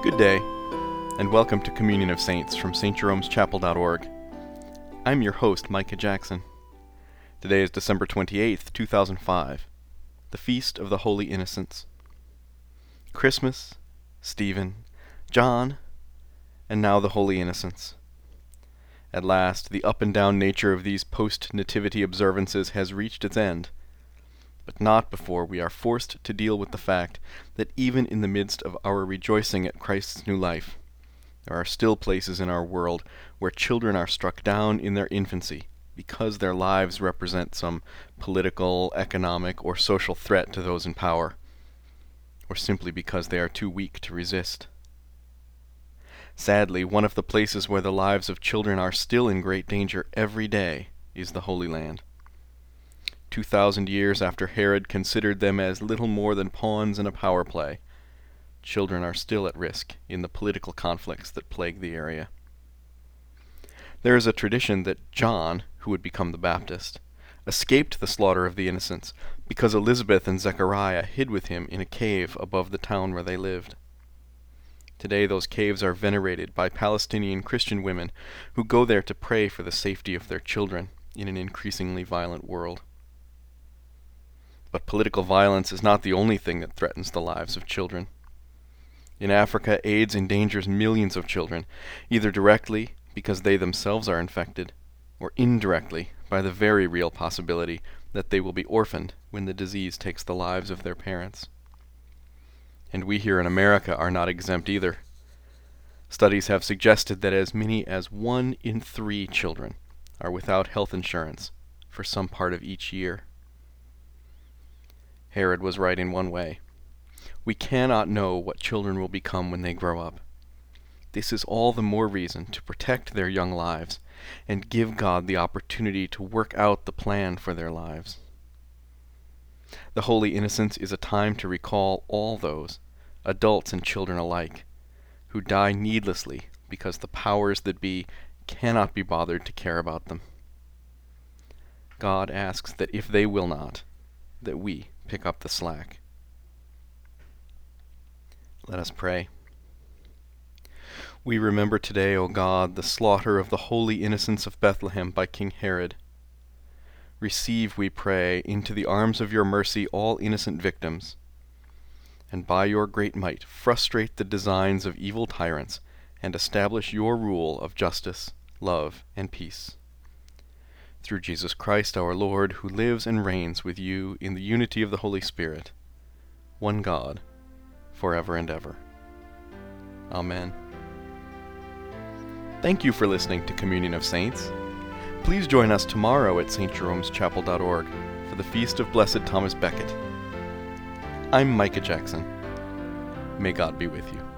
Good day, and welcome to Communion of Saints from stjeromeschapel.org. I'm your host, Micah Jackson. Today is December 28th, 2005, the Feast of the Holy Innocents. Christmas, Stephen, John, and now the Holy Innocents. At last, the up-and-down nature of these post-nativity observances has reached its end, but not before we are forced to deal with the fact that even in the midst of our rejoicing at Christ's new life, there are still places in our world where children are struck down in their infancy because their lives represent some political, economic, or social threat to those in power, or simply because they are too weak to resist. Sadly, one of the places where the lives of children are still in great danger every day is the Holy Land. 2,000 years after Herod considered them as little more than pawns in a power play, children are still at risk in the political conflicts that plague the area. There is a tradition that John, who would become the Baptist, escaped the slaughter of the innocents because Elizabeth and Zechariah hid with him in a cave above the town where they lived. Today those caves are venerated by Palestinian Christian women who go there to pray for the safety of their children in an increasingly violent world. But political violence is not the only thing that threatens the lives of children. In Africa, AIDS endangers millions of children, either directly because they themselves are infected, or indirectly by the very real possibility that they will be orphaned when the disease takes the lives of their parents. And we here in America are not exempt either. Studies have suggested that as many as 1 in 3 children are without health insurance for some part of each year. Herod was right in one way. We cannot know what children will become when they grow up. This is all the more reason to protect their young lives and give God the opportunity to work out the plan for their lives. The Holy Innocents is a time to recall all those, adults and children alike, who die needlessly because the powers that be cannot be bothered to care about them. God asks that if they will not, that we pick up the slack. Let us pray. We remember today, O God, the slaughter of the holy innocents of Bethlehem by King Herod. Receive, we pray, into the arms of your mercy all innocent victims, and by your great might frustrate the designs of evil tyrants and establish your rule of justice, love, and peace. Through Jesus Christ our Lord, who lives and reigns with you in the unity of the Holy Spirit, one God, forever and ever. Amen. Thank you for listening to Communion of Saints. Please join us tomorrow at stjeromeschapel.org for the Feast of Blessed Thomas Becket. I'm Micah Jackson. May God be with you.